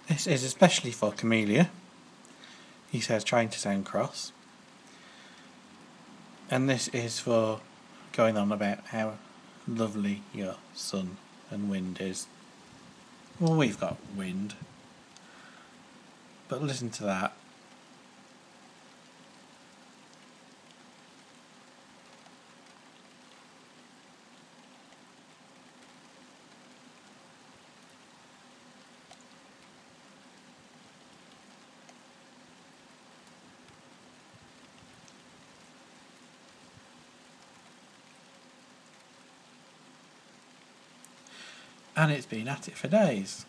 This is especially for Camellia, he says, trying to sound cross. And this is for going on about how lovely your sun and wind is. Well, we've got wind. But listen to that. And it's been at it for days.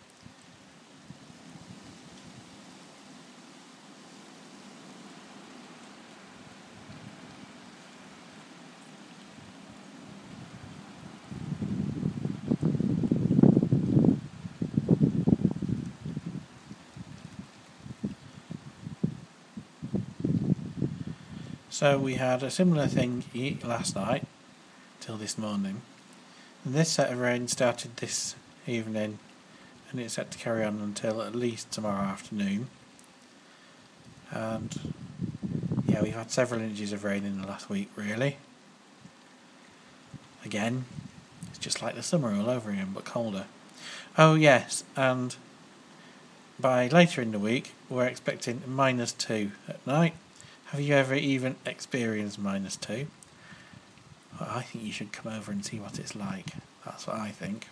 So we had a similar thing last night till this morning. And this set of rain started this evening and it's set to carry on until at least tomorrow afternoon. And yeah, we've had several inches of rain in the last week, really. Again, it's just like the summer all over again, but colder. Oh yes, and by later in the week, we're expecting -2 at night. Have you ever even experienced -2? Well, I think you should come over and see what it's like. That's what I think.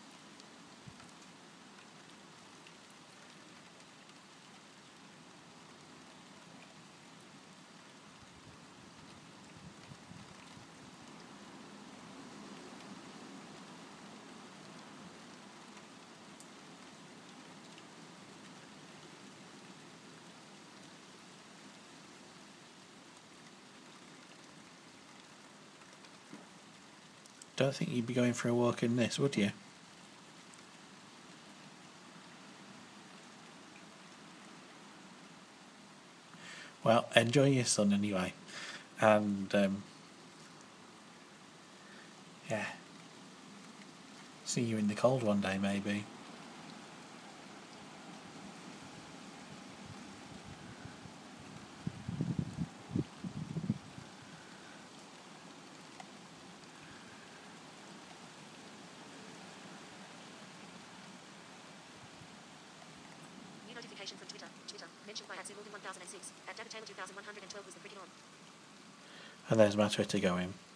Don't think you'd be going for a walk in this, would you? Well, enjoy your sun anyway. And, yeah. See you in the cold one day, maybe. Notification from Twitter. Mentioned by @Zimilton1006. @DataTaylor2112 was the cricket on. And there's my Twitter going.